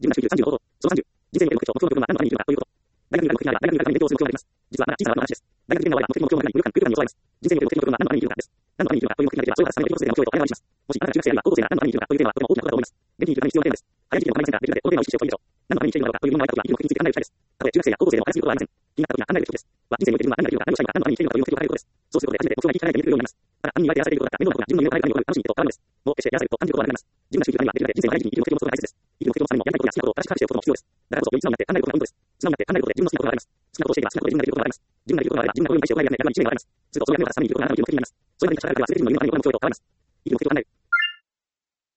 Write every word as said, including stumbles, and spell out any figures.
自分が収入さんじゅうのこと。そのさんじゅう。人生における目標、目標の部分は何のためにいるのかということ。大学入学の目的には、大学入学のために勉強する目標があります。実はまだ小さな話です。大学受験の場合は、目的目標の中に無力感、無力感に襲われます。人生における目的目標は何のためにいるのかです。何のためにいるのかという目的が出れば、それを達成する目標を早めにします。もし、あなたが中学生あるいは高校生が何のためにいるのかというテーマはとても大きなことだと思います。現にいるために必要なテーマです。早い時期でも構いませんが、できるので、このテーマを意識しておいてみましょう。何のために生きているのかという疑問が湧いたときは、生きる目的について考える機会です。たとえ中学生や高校生でも怪しいことはありません。気になったときには考えるべきことです。は、人生において自分は何ができるのか、何をしたいのか、何のために生きているのかという目的を考えることです。そうすることで初めて目標が見つけられて見えてくるようになります。ただ、他人に言われてやらされていることだった面倒なことが自分の夢の叶え方による楽しみと変わるのです。もう決してやらされると感じることはなくなります。自分が信じるためにはできるので、人生の第一に生きる目的を持つことが大切です。生きる目的を持つためにも、やりたいことや好きなことを正しく把握しておくことも必要です。だからこそ、より素直になって考えることがポイントです。素直になって考えることで自分の好きなことがわかります。好きなことをしていけば好きなことで自分ができることがわかります。自分ができることがあれば、自分が心に対してお金がなくなり、役割に使命がわかります。すると、そういう役目を果たすために生きることがあなたの目的になります。そういうふうに考えることが全ての夢のための目標と変わります。生きる目的を考える。